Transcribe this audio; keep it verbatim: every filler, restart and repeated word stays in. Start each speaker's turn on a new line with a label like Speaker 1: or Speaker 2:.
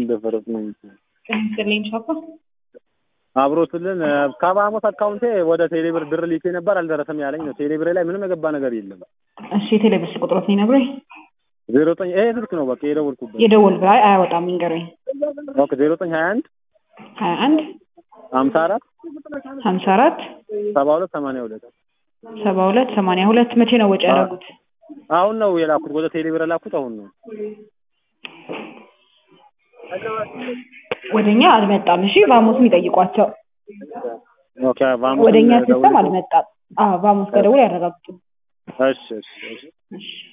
Speaker 1: እንደፈረስ ነው
Speaker 2: ከንከሌም ሻፓ
Speaker 1: አብሮትልን ከባሞት አካውንቴ ወደ ቴሌብር ብር ልኬ ነበር አልደረሰም ያለኝ ነው ቴሌብር ላይ ምንም የገባ ነገር የለም
Speaker 2: እሺ ቴሌብር ቁጥሮት ነው ነግረኝ
Speaker 1: ዜሮ ዘጠኝ ይሄ ስልክ ነው በቃ የደወልኩበት
Speaker 2: የደወል ባይ አያወጣም ይንገረኝ
Speaker 1: ኦኬ ዜሮ ዘጠኝ ሃያ አንድ
Speaker 2: ሃያ አንድ
Speaker 1: ሃምሳ አራት
Speaker 2: ሃምሳ አራት
Speaker 1: ሰባ ሁለት ሰማንያ ሁለት
Speaker 2: ሰባ ሁለት ሰማንያ ሁለት መቼ ነው ወጪ ያደረጉት
Speaker 1: አሁን ነው የላኩት ወደ ቴሌብር ላኩት አሁን ነው
Speaker 2: ወደኛ አልመጣም እሺ ቫሞስን ይጠይቋቸው
Speaker 1: ኦኬ ቫሞስ
Speaker 2: ወደኛ ሲስተም አልመጣም አዎ ቫሞስ ከደውል ያረጋግጡ
Speaker 1: እሺ እሺ እሺ